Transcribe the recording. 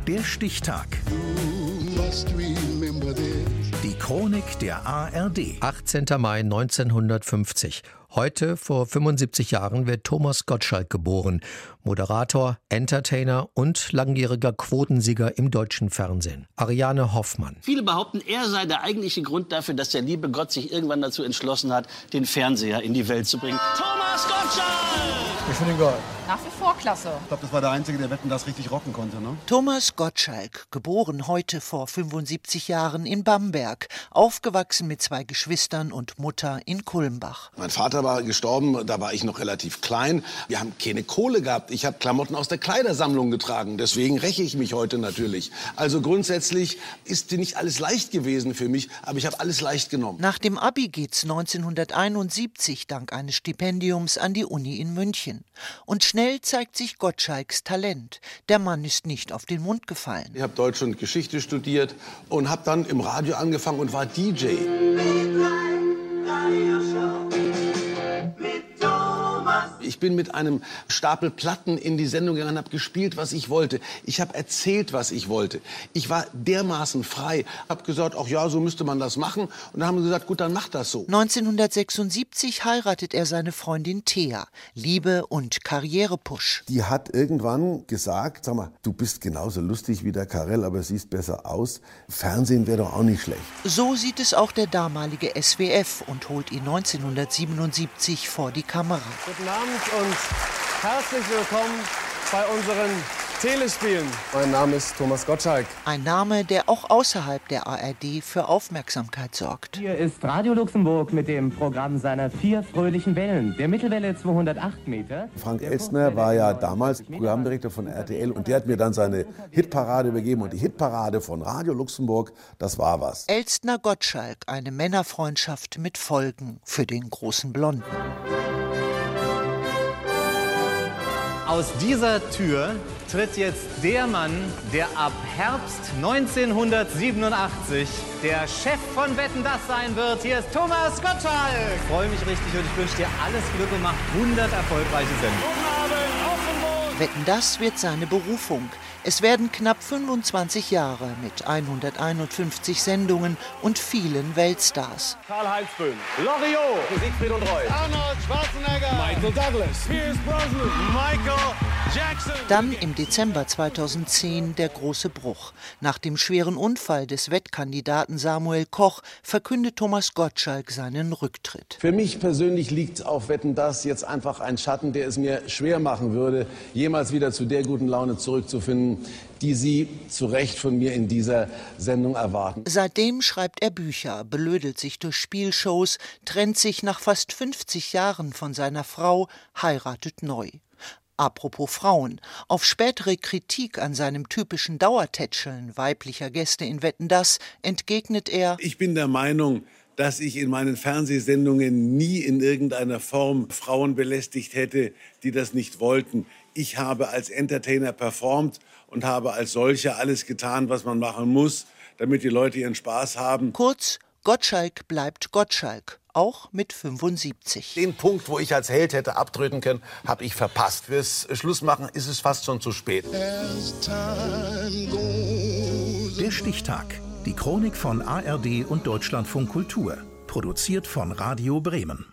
Der Stichtag. Die Chronik der ARD. 18. Mai 1950. Heute, vor 75 Jahren, wird Thomas Gottschalk geboren. Moderator, Entertainer und langjähriger Quotensieger im deutschen Fernsehen. Ariane Hoffmann. Viele behaupten, er sei der eigentliche Grund dafür, dass der liebe Gott sich irgendwann dazu entschlossen hat, den Fernseher in die Welt zu bringen. Thomas Gottschalk! Ich finde ihn geil. Nach wie vor klasse. Ich glaube, das war der Einzige, der Wetten, das richtig rocken konnte, ne? Thomas Gottschalk, geboren heute vor 75 Jahren in Bamberg, aufgewachsen mit 2 Geschwistern und Mutter in Kulmbach. Mein Vater war gestorben, da war ich noch relativ klein. Wir haben keine Kohle gehabt. Ich habe Klamotten aus der Kleidersammlung getragen. Deswegen räche ich mich heute natürlich. Also grundsätzlich ist nicht alles leicht gewesen für mich, aber ich habe alles leicht genommen. Nach dem Abi geht's 1971 dank eines Stipendiums an die Uni in München. Und schnell zeigt sich Gottschalks Talent. Der Mann ist nicht auf den Mund gefallen. Ich habe Deutsch und Geschichte studiert und habe dann im Radio angefangen und war DJ. Ich bin mit einem Stapel Platten in die Sendung gegangen und habe gespielt, was ich wollte. Ich habe erzählt, was ich wollte. Ich war dermaßen frei. Habe gesagt, ach ja, so müsste man das machen. Und dann haben sie gesagt, gut, dann mach das so. 1976 heiratet er seine Freundin Thea. Liebe und Karrierepush. Die hat irgendwann gesagt, sag mal, du bist genauso lustig wie der Karel, aber siehst besser aus. Fernsehen wäre doch auch nicht schlecht. So sieht es auch der damalige SWF und holt ihn 1977 vor die Kamera. Guten Abend und herzlich willkommen bei unseren Telespielen. Mein Name ist Thomas Gottschalk. Ein Name, der auch außerhalb der ARD für Aufmerksamkeit sorgt. Hier ist Radio Luxemburg mit dem Programm seiner 4 fröhlichen Wellen. Der Mittelwelle 208 Meter. Frank Elstner war ja damals Programmdirektor von RTL und der hat mir dann seine Hitparade übergeben. Und die Hitparade von Radio Luxemburg, das war was. Elstner-Gottschalk, eine Männerfreundschaft mit Folgen für den großen Blonden. Aus dieser Tür tritt jetzt der Mann, der ab Herbst 1987 der Chef von Wetten, das sein wird. Hier ist Thomas Gottschalk. Ich freue mich richtig und ich wünsche dir alles Glück und mach 100 erfolgreiche Sendungen. Guten Abend, Offenburg. Wetten, das wird seine Berufung. Es werden knapp 25 Jahre mit 151 Sendungen und vielen Weltstars. Karl-Heinz Böhm, Loriot, Siegfried und Roy, Arnold Schwarzenegger, Michael Douglas, Pierce Brosnan, Michael Jackson. Dann im Dezember 2010 der große Bruch. Nach dem schweren Unfall des Wettkandidaten Samuel Koch verkündet Thomas Gottschalk seinen Rücktritt. Für mich persönlich liegt auf Wetten, das jetzt einfach ein Schatten, der es mir schwer machen würde, jemals wieder zu der guten Laune zurückzufinden, die Sie zu Recht von mir in dieser Sendung erwarten. Seitdem schreibt er Bücher, belödelt sich durch Spielshows, trennt sich nach fast 50 Jahren von seiner Frau, heiratet neu. Apropos Frauen. Auf spätere Kritik an seinem typischen Dauertätscheln weiblicher Gäste in Wetten, das entgegnet er: Ich bin der Meinung, dass ich in meinen Fernsehsendungen nie in irgendeiner Form Frauen belästigt hätte, die das nicht wollten. Ich habe als Entertainer performt und habe als solcher alles getan, was man machen muss, damit die Leute ihren Spaß haben. Kurz, Gottschalk bleibt Gottschalk, auch mit 75. Den Punkt, wo ich als Held hätte abtreten können, habe ich verpasst. Fürs Schlussmachen ist es fast schon zu spät. Der Stichtag. Die Chronik von ARD und Deutschlandfunk Kultur. Produziert von Radio Bremen.